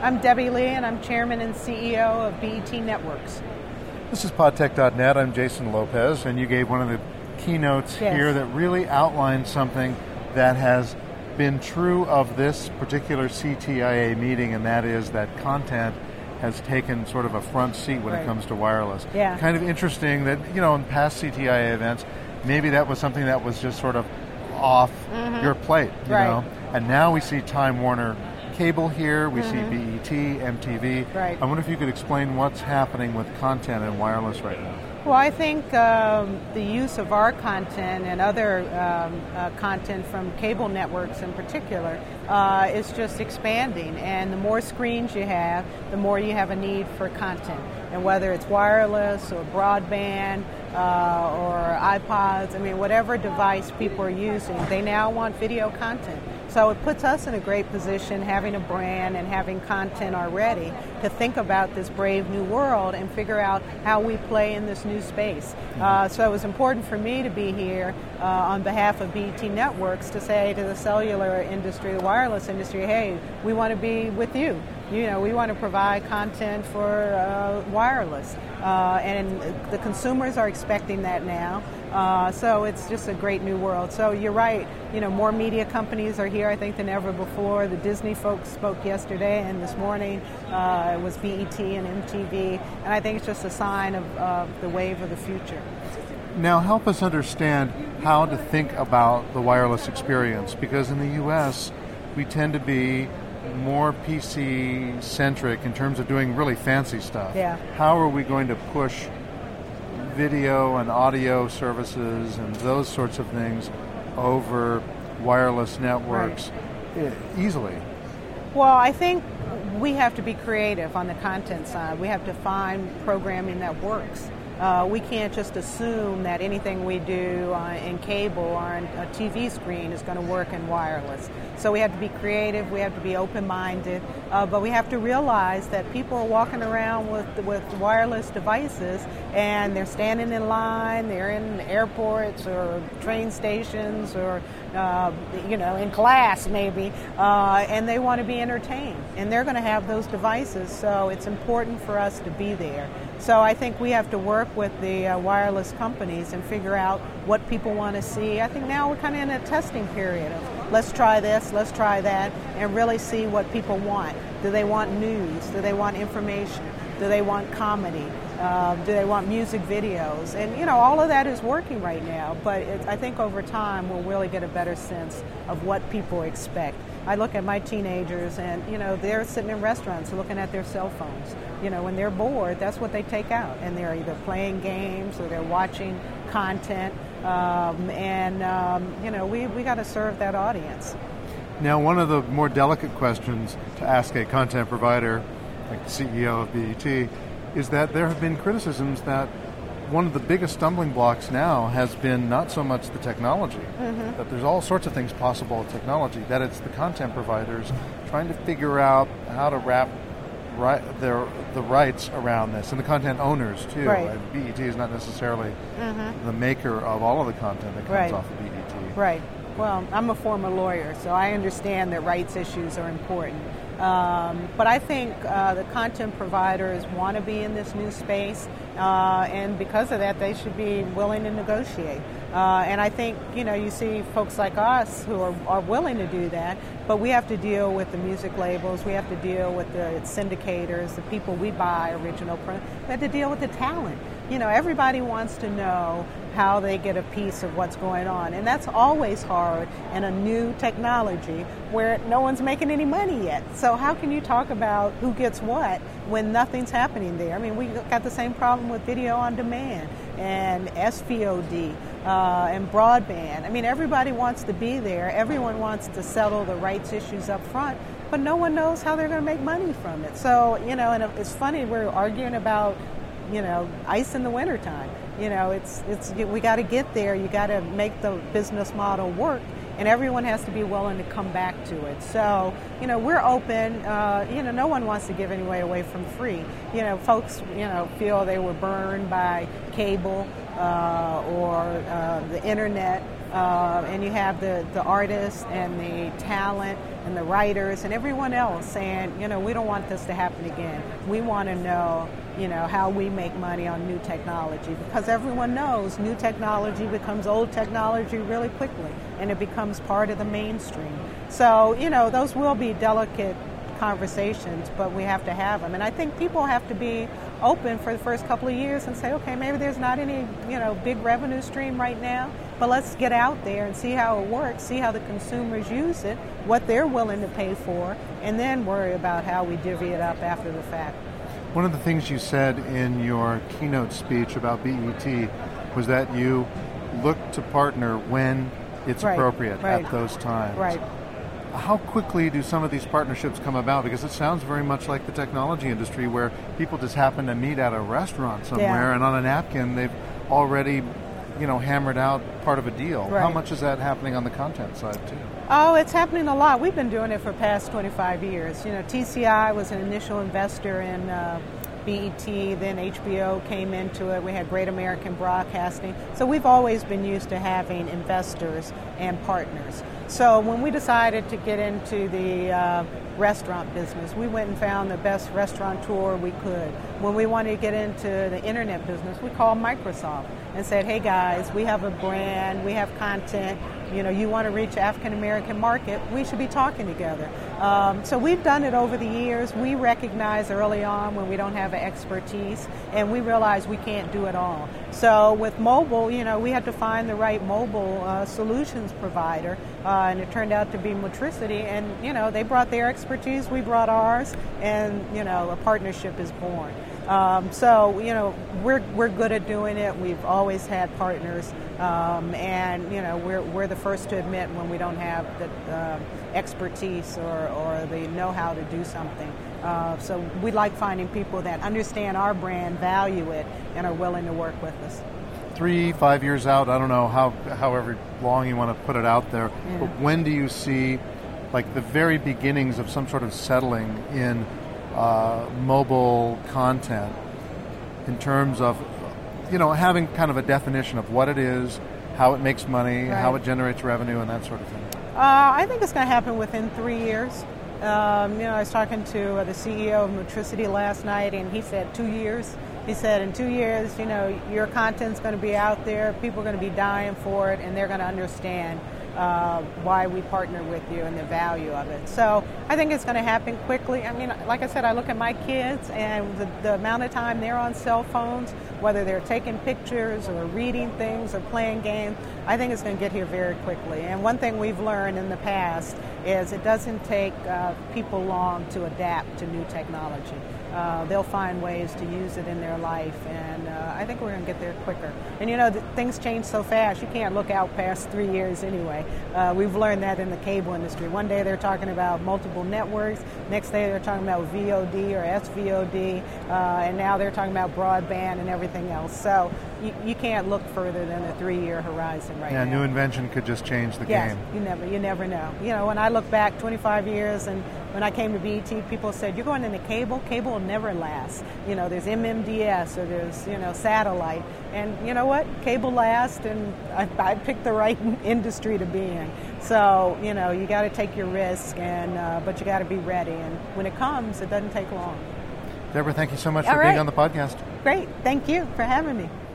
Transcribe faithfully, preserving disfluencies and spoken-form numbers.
I'm Debbie Lee, and I'm Chairman and C E O of B E T Networks. This is podtech dot net. I'm Jason Lopez, and you gave one of the keynotes yes. here that really outlined something that has been true of this particular C T I A meeting, and that is that content has taken sort of a front seat when right. it comes to wireless. Yeah. Kind of interesting that, you know, in past C T I A events, maybe that was something that was just sort of off mm-hmm. your plate, you right. know. And now we see Time Warner Cable here, we mm-hmm. see B E T, M T V. Right. I wonder if you could explain what's happening with content and wireless right now. Well, I think um, the use of our content and other um, uh, content from cable networks in particular uh, is just expanding. And the more screens you have, the more you have a need for content. And whether it's wireless or broadband uh, or iPods, I mean, whatever device people are using, they now want video content. So it puts us in a great position, having a brand and having content already, to think about this brave new world and figure out how we play in this new space. Uh, so it was important for me to be here uh, on behalf of B E T Networks to say to the cellular industry, the wireless industry, hey, we want to be with you. You know, we want to provide content for uh, wireless. Uh, and the consumers are expecting that now. Uh, so it's just a great new world. So you're right, you know, more media companies are here, I think, than ever before. The Disney folks spoke yesterday, and this morning uh, it was B E T and M T V. And I think it's just a sign of uh, the wave of the future. Now help us understand how to think about the wireless experience, because in the U S we tend to be more P C-centric in terms of doing really fancy stuff. Yeah. How are we going to push video and audio services and those sorts of things over wireless networks right. easily? Well, I think we have to be creative on the content side. We have to find programming that works. Uh, we can't just assume that anything we do uh, in cable or on a T V screen is going to work in wireless. So we have to be creative, we have to be open-minded, uh, but we have to realize that people are walking around with with wireless devices, and they're standing in line, they're in airports or train stations or uh, you know, in class maybe, uh, and they want to be entertained, and they're going to have those devices, so it's important for us to be there. So I think we have to work with the uh, wireless companies and figure out what people want to see. I think now we're kind of in a testing period of let's try this, let's try that, and really see what people want. Do they want news? Do they want information? Do they want comedy? Uh, do they want music videos? And, you know, all of that is working right now, but it, I think over time we'll really get a better sense of what people expect. I look at my teenagers and, you know, they're sitting in restaurants looking at their cell phones. You know, when they're bored, that's what they take out. And they're either playing games or they're watching content. Um, and, um, you know, we, we got to serve that audience. Now, one of the more delicate questions to ask a content provider, like the C E O of B E T, is that there have been criticisms that one of the biggest stumbling blocks now has been not so much the technology, mm-hmm. that there's all sorts of things possible with technology, that it's the content providers trying to figure out how to wrap right, their the rights around this, and the content owners too. Right. And B E T is not necessarily mm-hmm. the maker of all of the content that comes right. off of B E T. Right. Well, I'm a former lawyer, so I understand that rights issues are important. Um, but I think uh, the content providers want to be in this new space, uh, and because of that, they should be willing to negotiate. Uh, and I think, you know, you see folks like us who are, are willing to do that, but we have to deal with the music labels, we have to deal with the syndicators, the people we buy original print, we have to deal with the talent. You know, everybody wants to know how they get a piece of what's going on. And that's always hard in a new technology where no one's making any money yet. So how can you talk about who gets what when nothing's happening there? I mean, we got the same problem with video on demand and S V O D uh, and broadband. I mean, everybody wants to be there. Everyone wants to settle the rights issues up front, but no one knows how they're going to make money from it. So, you know, and it's funny, we're arguing about, you know, ice in the wintertime. You know, it's it's we got to get there. You got to make the business model work, and everyone has to be willing to come back to it. So, you know, we're open. Uh, you know, no one wants to give anything away from free. You know, folks, you know, feel they were burned by cable uh, or uh, the internet, uh, and you have the, the artists and the talent and the writers and everyone else saying, you know, we don't want this to happen again. We want to know, you know, how we make money on new technology, because everyone knows new technology becomes old technology really quickly, and it becomes part of the mainstream. So, you know, those will be delicate conversations, but we have to have them. And I think people have to be open for the first couple of years and say, okay, maybe there's not any, you know, big revenue stream right now, but let's get out there and see how it works, see how the consumers use it, what they're willing to pay for, and then worry about how we divvy it up after the fact. One of the things you said in your keynote speech about B E T was that you look to partner when it's right, appropriate right, at those times. Right. How quickly do some of these partnerships come about? Because it sounds very much like the technology industry, where people just happen to meet at a restaurant somewhere, yeah. and on a napkin they've already, you know, hammered out part of a deal. Right. How much is that happening on the content side too? Oh, it's happening a lot. We've been doing it for the past twenty-five years. You know, T C I was an initial investor in uh, B E T, then H B O came into it. We had Great American Broadcasting. So we've always been used to having investors and partners. So when we decided to get into the uh, restaurant business, we went and found the best restaurateur we could. When we wanted to get into the internet business, we called Microsoft and said, hey guys, we have a brand, we have content, you know, you want to reach African American market, we should be talking together. Um, so we've done it over the years. We recognize early on when we don't have expertise, and we realize we can't do it all. So with mobile, you know, we had to find the right mobile uh, solutions provider, uh, and it turned out to be Motricity, and, you know, they brought their expertise, we brought ours, and, you know, a partnership is born. Um, so, you know, we're we're good at doing it. We've always had partners, um, and, you know, we're we're the first to admit when we don't have the uh, expertise or, or the know-how to do something. Uh, so we like finding people that understand our brand, value it, and are willing to work with us. Three, five years out, I don't know how, however long you want to put it out there, Yeah. but when do you see, like, the very beginnings of some sort of settling in uh, mobile content in terms of, you know, having kind of a definition of what it is, how it makes money, Right. how it generates revenue, and that sort of thing? Uh, I think it's going to happen within three years. Um, you know, I was talking to uh, the C E O of Motricity last night, and he said two years. He said in two years, you know, your content's going to be out there, people are going to be dying for it, and they're going to understand uh, why we partner with you and the value of it. So I think it's going to happen quickly. I mean, like I said, I look at my kids and the, the amount of time they're on cell phones, whether they're taking pictures or reading things or playing games, I think it's going to get here very quickly. And one thing we've learned in the past is it doesn't take uh, people long to adapt to new technology. Uh, they'll find ways to use it in their life, and uh, I think we're going to get there quicker. And you know, th- things change so fast, you can't look out past three years anyway. Uh, we've learned that in the cable industry. One day they're talking about multiple networks, next day they're talking about V O D or S V O D, uh, and now they're talking about broadband and everything else. So you, you can't look further than a three-year horizon right Yeah, now. new invention could just change the Yes, game. you never, you never know. You know, when I look back twenty-five years, and when I came to B E T, people said, "You're going into cable. Cable will never last." You know, there's M M D S or there's, you know, satellite, and you know what? Cable lasts, and I, I picked the right industry to be in. So you know, you got to take your risk, and uh, but you got to be ready. And when it comes, it doesn't take long. Deborah, thank you so much All for right. being on the podcast. Great, thank you for having me.